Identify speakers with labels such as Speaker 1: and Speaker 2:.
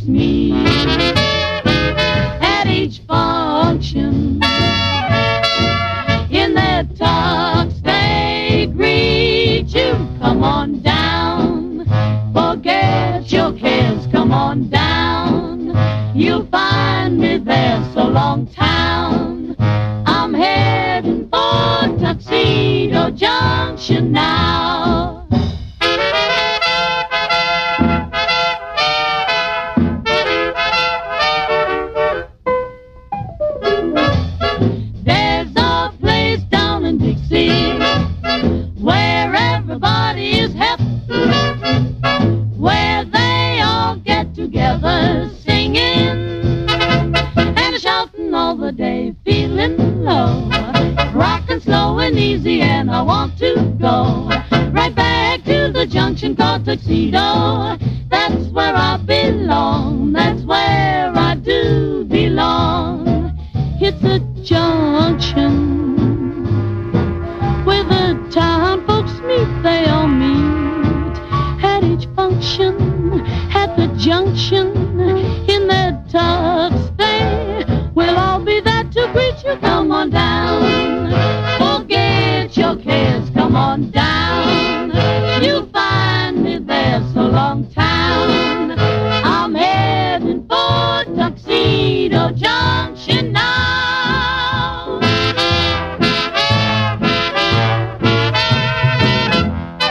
Speaker 1: meet at each function. In their tux they greet you. Come on down, forget your cares. Come on down, you'll find me there. So long town, I'm heading for Tuxedo Junction now. There's a place down in Dixie where everybody is happy, where they all get together singing and shouting all the day, feeling low, rocking slow and easy, and I want to go right back to the junction called Tuxedo. That's where I belong, that's where I do belong. It's a junction where the town folks meet, they all meet at each function at the junction.